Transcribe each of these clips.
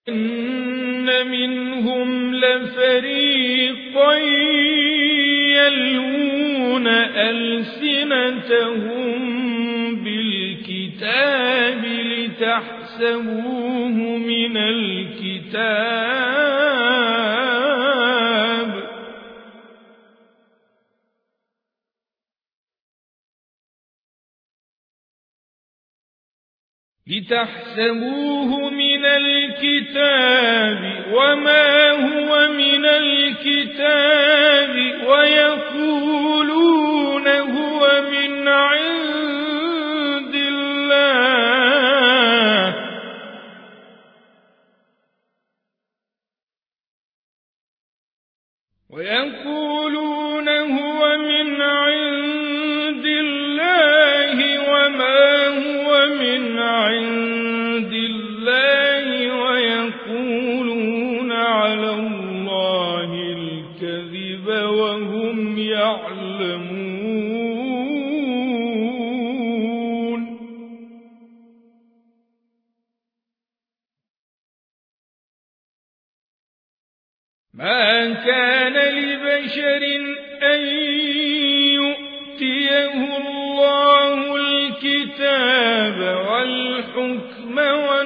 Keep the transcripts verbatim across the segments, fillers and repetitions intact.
إن منهم لفريقا يلوون ألسنتهم بالكتاب لتحسبوه من الكتاب لتحسبوه من الكتاب وما هو من الكتاب ويقولون هو من عند الله ويقولون هو من عند الله وما هو من عند الله ويقولون على الله الكذب وهم يعلمون. ما كان لبشر أن يؤتيه الله الكتاب والحكم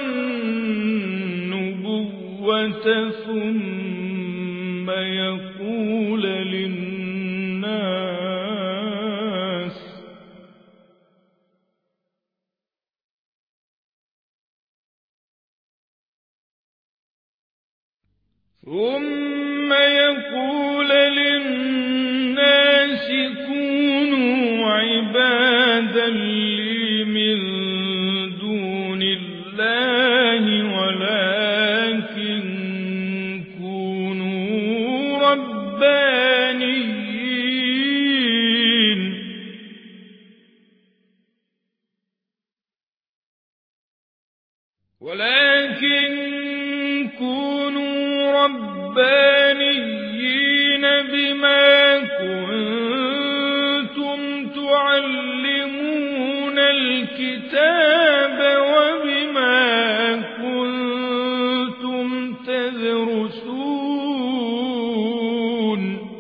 والنبوة ثم يقول للناس ثم يقول للناس كونوا عبادا لي من دون الله ولكن كونوا ربانيين ولكن كونوا ربانيين بما كنتم تعلمون الكتاب وبما كنتم تدرسون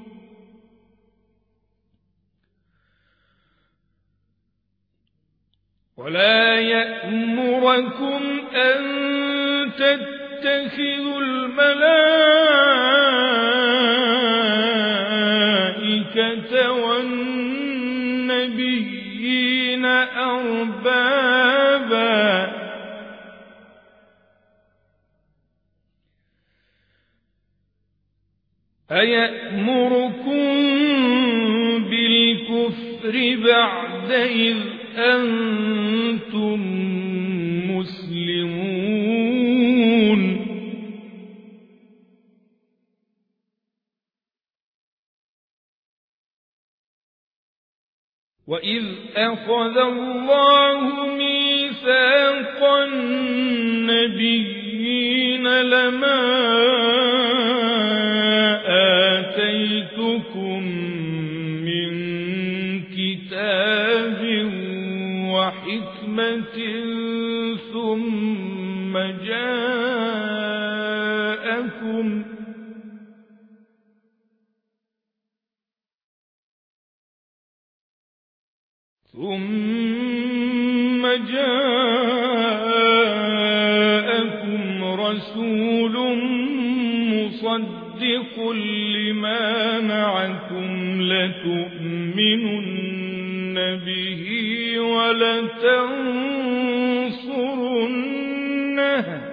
ولا يأمركم أن تتخذوا الملائكة والنبيين أربابا أيأمركم بالكفر بعد إذ أنتم مسلمون وإذ أخذ الله ميثاق النبيين لما آتيتكم من كتاب وحكمة ثم جاءكم ثم جاءكم رسول مصدق لما معكم لتؤمنن به ولتنصرنه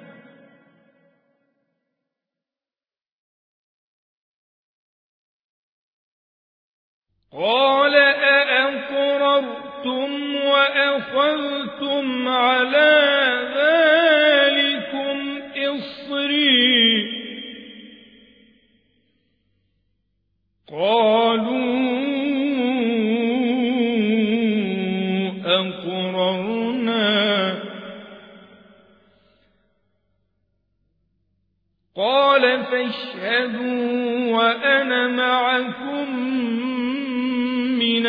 قال أأقررتم وأخذتم على ذلكم إصري قالوا أقررنا قال فاشهدوا وأنا معكم من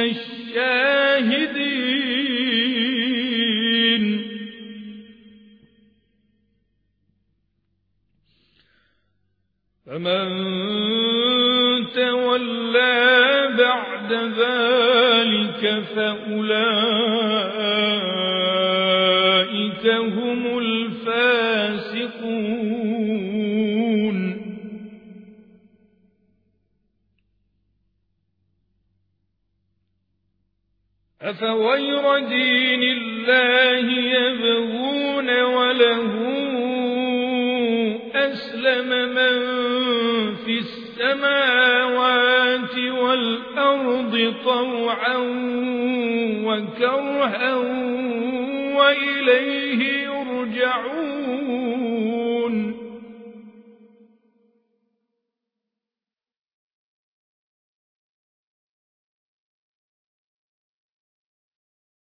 الشاهدين فمن تولى بعد ذلك فأولئك هم الفاسقون. أفغير دين الله يبغون وله أسلم من في السماوات والأرض طوعا وكرها وإليه يرجعون.